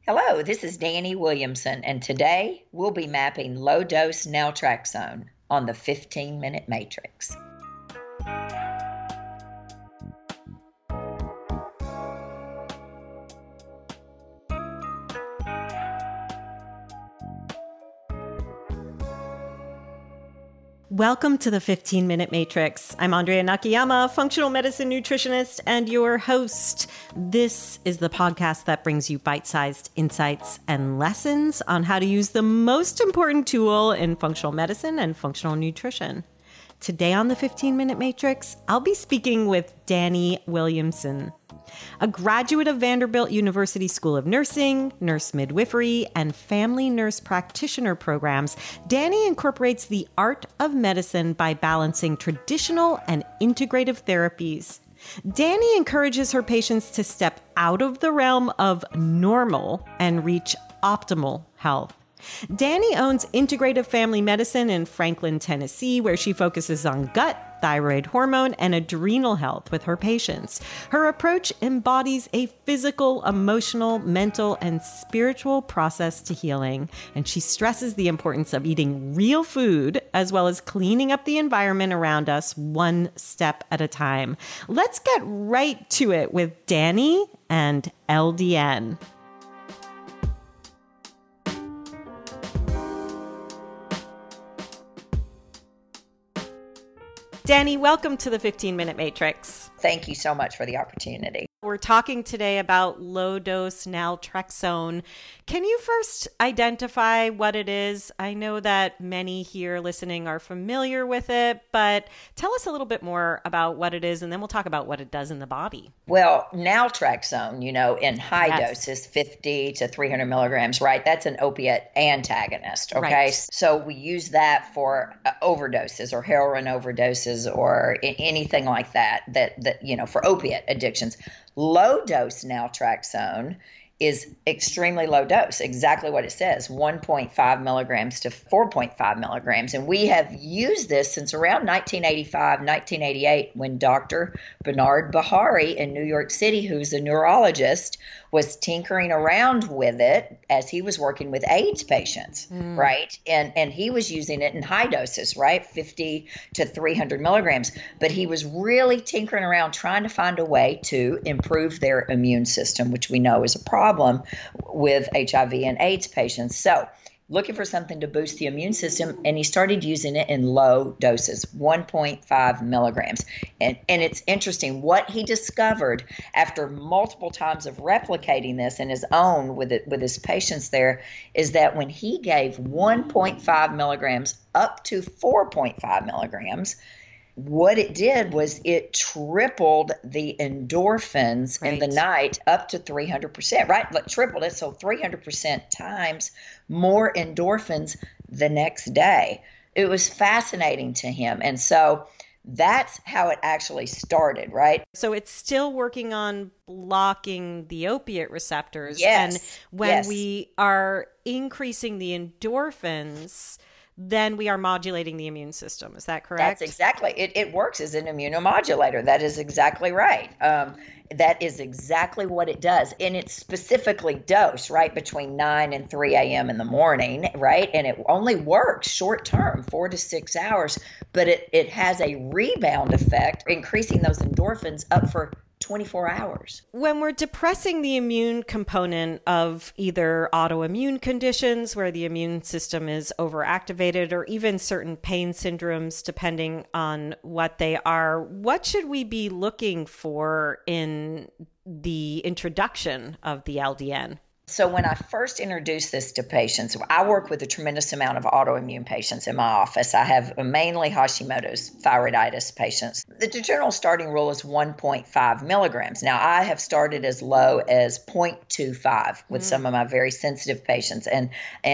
Hello, this is Danny Williamson, and today we'll be mapping low-dose naltrexone on the 15-minute matrix. Welcome to the 15-Minute Matrix. I'm Andrea Nakayama, functional medicine nutritionist and your host. This is the podcast that brings you bite-sized insights and lessons on how to use the most important tool in functional medicine and functional nutrition. Today on the 15-Minute Matrix, I'll be speaking with Danny Williamson, a graduate of Vanderbilt University School of Nursing, nurse midwifery, and family nurse practitioner programs. Danny incorporates the art of medicine by balancing traditional and integrative therapies. Danny encourages her patients to step out of the realm of normal and reach optimal health. Danny owns Integrative Family Medicine in Franklin, Tennessee, where she focuses on gut, thyroid hormone, and adrenal health with her patients. Her approach embodies a physical, emotional, mental, and spiritual process to healing, and she stresses the importance of eating real food as well as cleaning up the environment around us one step at a time. Let's get right to it with Danny and LDN. Danny, welcome to the 15-Minute Matrix. Thank you so much for the opportunity. We're talking today about low-dose naltrexone. Can you first identify what it is? I know that many here listening are familiar with it, but tell us a little bit more about what it is, and then we'll talk about what it does in the body. Well, naltrexone, in high doses, 50 to 300 milligrams, right? That's an opiate antagonist, okay? Right. So we use that for overdoses or heroin overdoses or anything like that, for opiate addictions. Low dose naltrexone is extremely low dose, exactly what it says, 1.5 milligrams to 4.5 milligrams. And we have used this since around 1985, 1988, when Dr. Bernard Bahari in New York City, who's a neurologist, was tinkering around with it as he was working with AIDS patients, right? And he was using it in high doses, right? 50 to 300 milligrams. But he was really tinkering around trying to find a way to improve their immune system, which we know is a problem with HIV and AIDS patients. So looking for something to boost the immune system, and he started using it in low doses, 1.5 milligrams. And it's interesting, what he discovered after multiple times of replicating this in his own with his patients there is that when he gave 1.5 milligrams up to 4.5 milligrams, what it did was it tripled the endorphins in the night up to 300%, right? Like tripled it, so 300% times more endorphins the next day. It was fascinating to him. And so that's how it actually started, right? So it's still working on blocking the opiate receptors. Yes. And when we are increasing the endorphins, then we are modulating the immune system. Is that correct? That's exactly. It works as an immunomodulator. That is exactly right. That is exactly what it does. And it's specifically dosed, right, between 9 and 3 a.m. in the morning, right? And it only works short term, 4 to 6 hours, but it has a rebound effect, increasing those endorphins up for 24 hours. When we're depressing the immune component of either autoimmune conditions where the immune system is overactivated or even certain pain syndromes, depending on what they are, what should we be looking for in the introduction of the LDN? So when I first introduced this to patients, I work with a tremendous amount of autoimmune patients in my office. I have mainly Hashimoto's thyroiditis patients. The general starting rule is 1.5 milligrams. Now, I have started as low as 0.25 with some of my very sensitive patients and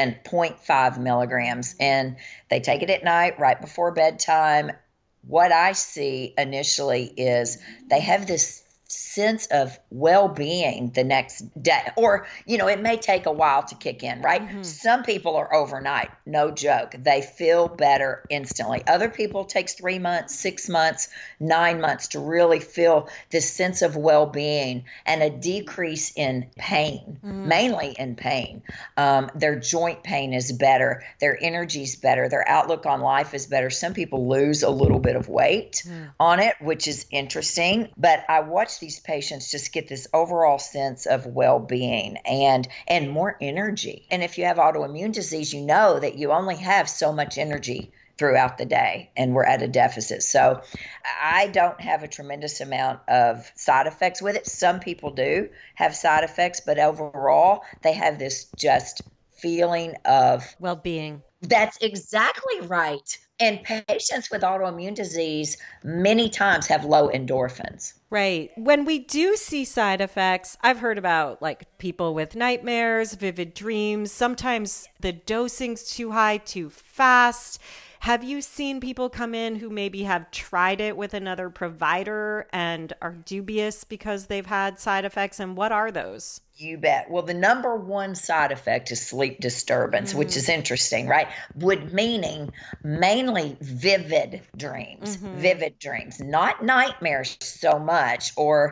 0.5 milligrams. And they take it at night right before bedtime. What I see initially is they have this sense of well-being the next day, or it may take a while to kick in, right? Some people are overnight, no joke, they feel better instantly. Other people takes 3 months, 6 months, 9 months to really feel this sense of well-being and a decrease in pain, mainly in pain. Their joint pain is better, their energy's better, their outlook on life is better. Some people lose a little bit of weight on it, which is interesting, but I watch these patients just get this overall sense of well-being and more energy. And if you have autoimmune disease, you know that you only have so much energy throughout the day, and we're at a deficit. So I don't have a tremendous amount of side effects with it. Some people do have side effects, but overall they have this just feeling of well-being. That's exactly right. And patients with autoimmune disease many times have low endorphins. Right. When we do see side effects, I've heard about like people with nightmares, vivid dreams. Sometimes the dosing's too high, too fast. Have you seen people come in who maybe have tried it with another provider and are dubious because they've had side effects? And what are those? You bet. Well, the number one side effect is sleep disturbance, which is interesting, right? Meaning mainly vivid dreams, not nightmares so much, or,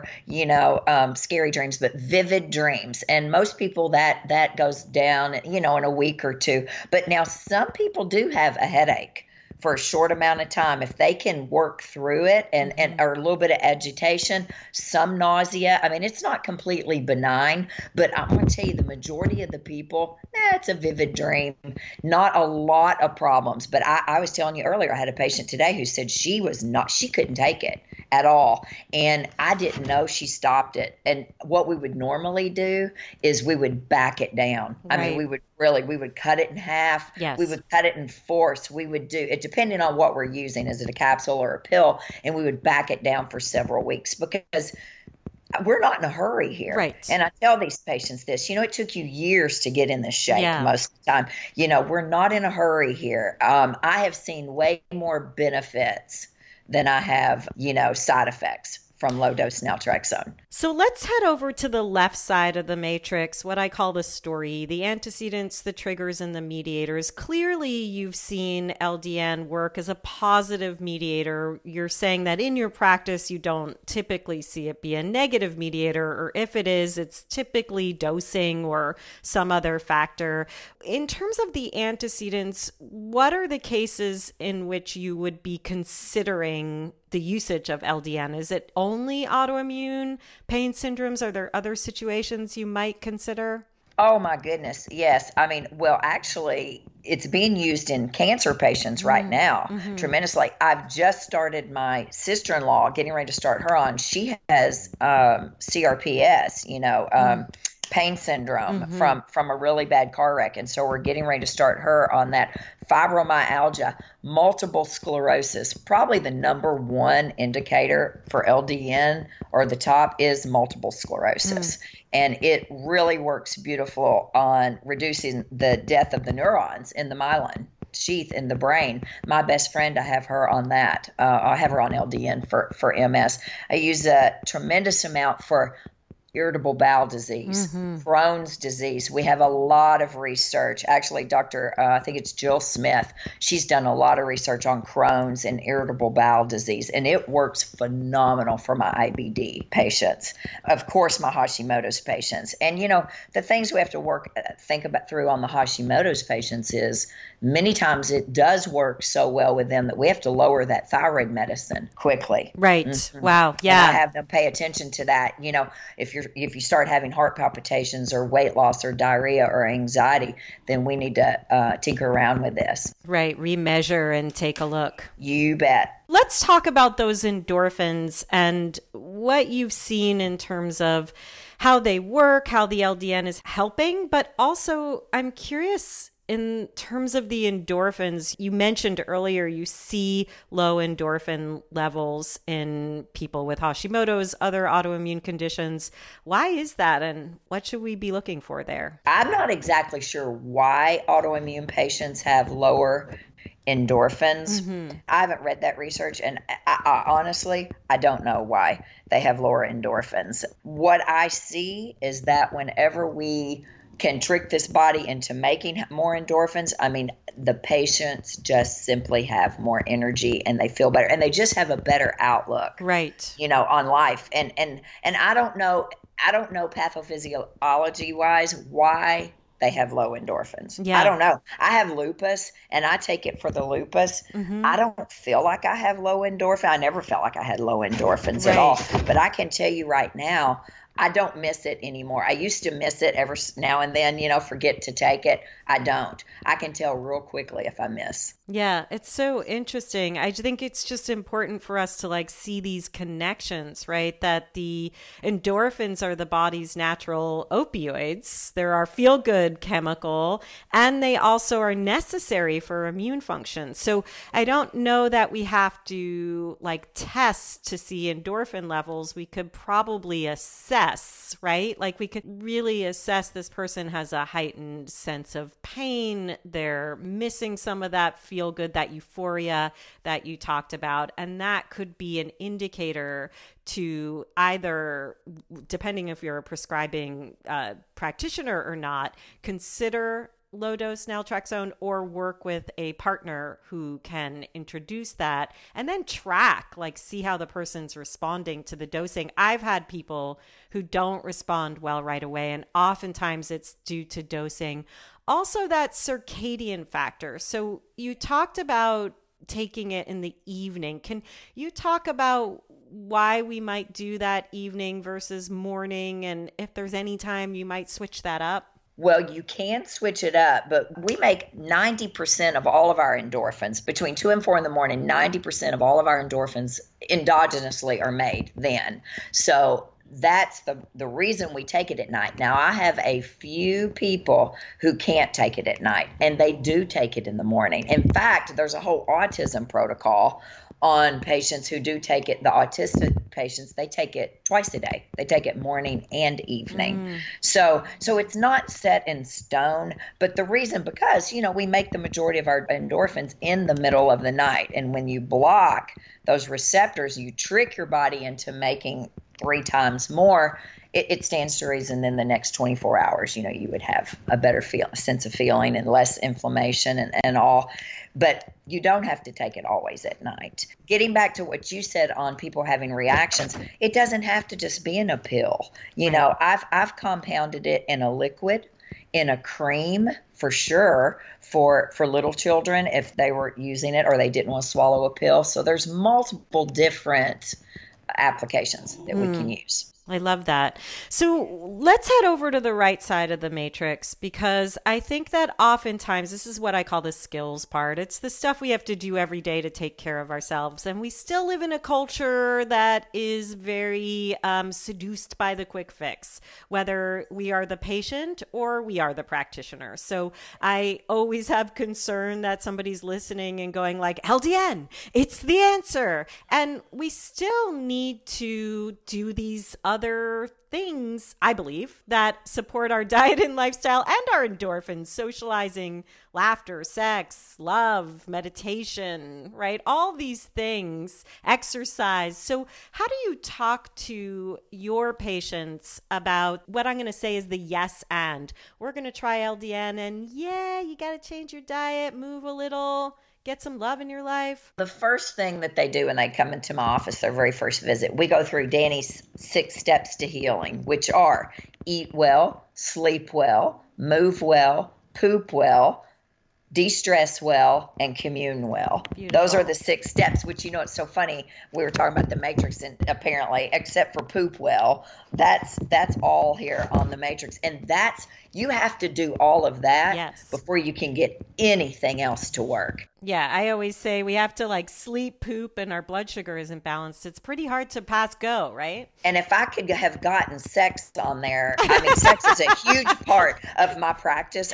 scary dreams, but vivid dreams. And most people that goes down, in a week or two. But now some people do have a headache for a short amount of time. If they can work through it and or a little bit of agitation, some nausea. I mean, it's not completely benign, but I'm going to tell you the majority of the people, it's a vivid dream, not a lot of problems. But I was telling you earlier, I had a patient today who said she couldn't take it at all. And I didn't know she stopped it. And what we would normally do is we would back it down. Right. I mean, we would cut it in half. Yes. We would cut it in fourths. We would do it depending on what we're using. Is it a capsule or a pill? And we would back it down for several weeks because we're not in a hurry here. Right. And I tell these patients this, it took you years to get in this shape most of the time. We're not in a hurry here. I have seen way more benefits than I have, side effects from low-dose naltrexone. So let's head over to the left side of the matrix, what I call the story, the antecedents, the triggers, and the mediators. Clearly, you've seen LDN work as a positive mediator. You're saying that in your practice, you don't typically see it be a negative mediator, or if it is, it's typically dosing or some other factor. In terms of the antecedents, what are the cases in which you would be considering the usage of LDN? Is it only autoimmune pain syndromes? Are there other situations you might consider? Oh my goodness. Yes. I mean, well, actually, it's being used in cancer patients right now tremendously. I've just started my sister-in-law, getting ready to start her on. She has CRPS, pain syndrome from a really bad car wreck. And so we're getting ready to start her on that. Fibromyalgia, multiple sclerosis, probably the number one indicator for LDN or the top is multiple sclerosis. And it really works beautiful on reducing the death of the neurons in the myelin sheath in the brain. My best friend, I have her on that. I have her on LDN for MS. I use a tremendous amount for irritable bowel disease, Crohn's disease. We have a lot of research. Actually, I think it's Jill Smith. She's done a lot of research on Crohn's and irritable bowel disease, and it works phenomenal for my IBD patients. Of course, my Hashimoto's patients. And, the things we have to think about through on the Hashimoto's patients is many times it does work so well with them that we have to lower that thyroid medicine quickly. Right. Wow. Yeah. And I have them pay attention to that. If you start having heart palpitations or weight loss or diarrhea or anxiety, then we need to tinker around with this. Right. Remeasure and take a look. You bet. Let's talk about those endorphins and what you've seen in terms of how they work, how the LDN is helping, but also I'm curious in terms of the endorphins. You mentioned earlier you see low endorphin levels in people with Hashimoto's, other autoimmune conditions. Why is that, and what should we be looking for there? I'm not exactly sure why autoimmune patients have lower endorphins. I haven't read that research, and I honestly, I don't know why they have lower endorphins. What I see is that whenever we can trick this body into making more endorphins, I mean, the patients just simply have more energy and they feel better and they just have a better outlook, right? On life. And I don't know pathophysiology wise why they have low endorphins. Yeah. I don't know. I have lupus and I take it for the lupus. I don't feel like I have low endorphin. I never felt like I had low endorphins at all. But I can tell you right now, I don't miss it anymore. I used to miss it every now and then, forget to take it. I don't. I can tell real quickly if I miss. Yeah, it's so interesting. I think it's just important for us to see these connections, right? That the endorphins are the body's natural opioids. They're our feel-good chemical, and they also are necessary for immune function. So I don't know that we have to test to see endorphin levels. We could probably assess, right? We could really assess this person has a heightened sense of pain. They're missing some of that feel good, that euphoria that you talked about. And that could be an indicator to either, depending if you're a prescribing practitioner or not, consider low dose naltrexone or work with a partner who can introduce that and then track, see how the person's responding to the dosing. I've had people who don't respond well right away, and oftentimes it's due to dosing. Also, that circadian factor. So you talked about taking it in the evening. Can you talk about why we might do that evening versus morning, and if there's any time you might switch that up? Well, you can switch it up, but we make 90% of all of our endorphins between 2 and 4 in the morning. 90% of all of our endorphins endogenously are made then. So that's the reason we take it at night. Now, I have a few people who can't take it at night, and they do take it in the morning. In fact, there's a whole autism protocol on patients who do take it. The autistic patients, they take it twice a day. They take it morning and evening. So it's not set in stone, but the reason, because, we make the majority of our endorphins in the middle of the night. And when you block those receptors, you trick your body into making 3 times more. It stands to reason then the next 24 hours, you would have a better sense of feeling and less inflammation and all. But you don't have to take it always at night. Getting back to what you said on people having reactions, it doesn't have to just be in a pill. I've compounded it in a liquid, in a cream for sure, for little children if they were using it or they didn't want to swallow a pill. So there's multiple different applications that we can use. I love that. So let's head over to the right side of the matrix, because I think that oftentimes this is what I call the skills part. It's the stuff we have to do every day to take care of ourselves. And we still live in a culture that is very seduced by the quick fix, whether we are the patient or we are the practitioner. So I always have concern that somebody's listening and going LDN, it's the answer. And we still need to do these other things, I believe, that support our diet and lifestyle and our endorphins, socializing, laughter, sex, love, meditation, right? All these things, exercise. So how do you talk to your patients about what I'm going to say is the yes and? We're going to try LDN and you got to change your diet, move a little, get some love in your life. The first thing that they do when they come into my office, their very first visit, we go through Danny's 6 steps to healing, which are eat well, sleep well, move well, poop well, de-stress well, and commune well. Beautiful. Those are the 6 steps, which, it's so funny. We were talking about the matrix, and apparently, except for poop well, that's all here on the matrix. And you have to do all of that before you can get anything else to work. Yeah, I always say we have to sleep, poop, and our blood sugar isn't balanced. It's pretty hard to pass go, right? And if I could have gotten sex on there, sex is a huge part of my practice.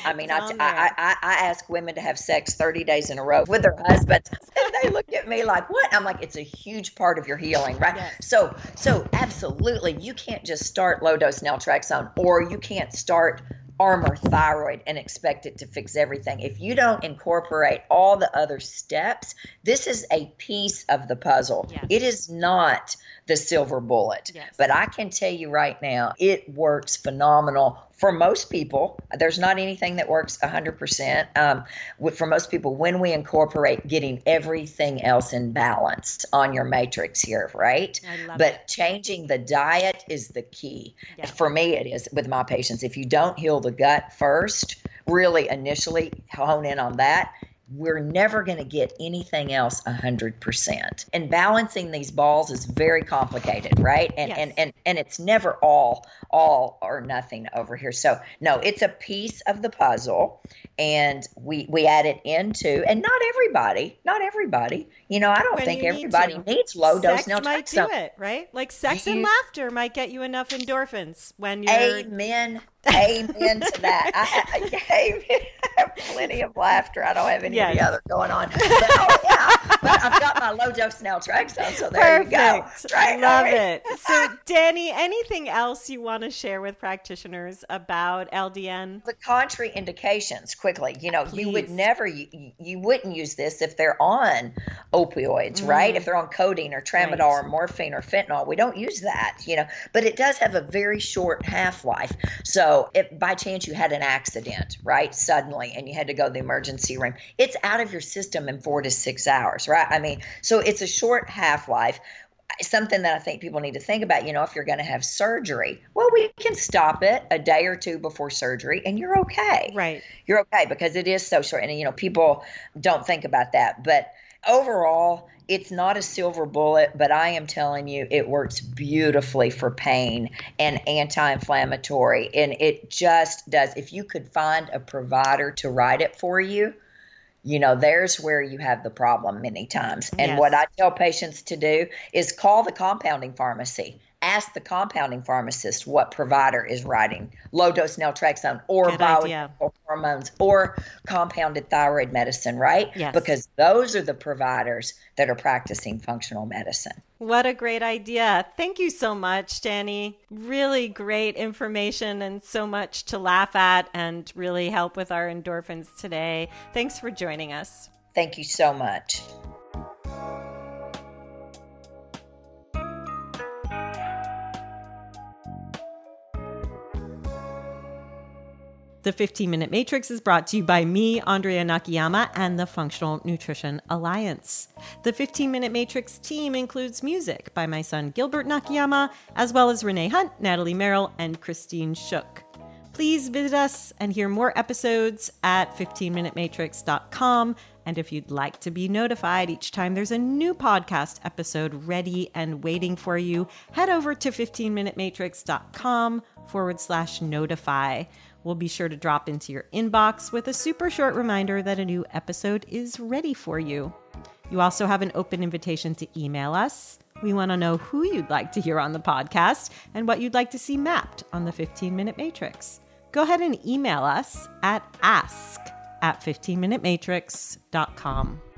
I ask women to have sex 30 days in a row with their husbands, and they look at me like, what? I'm like, it's a huge part of your healing, right? Yes. So absolutely, you can't just start low-dose naltrexone, or you can't start armor thyroid and expect it to fix everything. If you don't incorporate all the other steps, this is a piece of the puzzle. Yes. It is not the silver bullet. Yes. But I can tell you right now, it works phenomenal for most people. There's not anything that works 100%. For most people, when we incorporate getting everything else in balance on your matrix here, right? But changing the diet is the key. Yeah. For me, it is with my patients. If you don't heal the gut first, really initially hone in on that, we're never going to get anything else 100%. And balancing these balls is very complicated, right? And yes. and it's never all or nothing over here. So no, it's a piece of the puzzle, and we add it into, and not everybody. I don't think everybody needs low dose naltrexone. Might do it, right? Like sex and laughter might get you enough endorphins when you're. Amen to that. I have plenty of laughter. I don't have any of the other going on. But I've got my low dose naltrexone, so there you go. Right? Love it. So, Danny, anything else you want to share with practitioners about LDN? The contraindications, quickly. Please. You would never, you wouldn't use this if they're on opioids, right? If they're on codeine or tramadol or morphine or fentanyl, we don't use that, But it does have a very short half-life. So if by chance you had an accident, right, suddenly, and you had to go to the emergency room, it's out of your system in 4 to 6 hours, right? So it's a short half-life. Something that I think people need to think about, if you're going to have surgery, well, we can stop it a day or two before surgery and you're okay. Right. You're okay because it is so short. And, people don't think about that. But overall, it's not a silver bullet, but I am telling you, it works beautifully for pain and anti-inflammatory. And it just does. If you could find a provider to write it for you, there's where you have the problem many times. And what I tell patients to do is call the compounding pharmacy. Ask the compounding pharmacist what provider is writing low-dose naltrexone or bioidentical hormones or compounded thyroid medicine, right? Yes. Because those are the providers that are practicing functional medicine. What a great idea. Thank you so much, Danny. Really great information and so much to laugh at and really help with our endorphins today. Thanks for joining us. Thank you so much. The 15-Minute Matrix is brought to you by me, Andrea Nakayama, and the Functional Nutrition Alliance. The 15-Minute Matrix team includes music by my son Gilbert Nakayama, as well as Renee Hunt, Natalie Merrill, and Christine Shook. Please visit us and hear more episodes at 15minutematrix.com. And if you'd like to be notified each time there's a new podcast episode ready and waiting for you, head over to 15minutematrix.com/notify. We'll be sure to drop into your inbox with a super short reminder that a new episode is ready for you. You also have an open invitation to email us. We want to know who you'd like to hear on the podcast and what you'd like to see mapped on the 15-Minute Matrix. Go ahead and email us at ask@15minutematrix.com.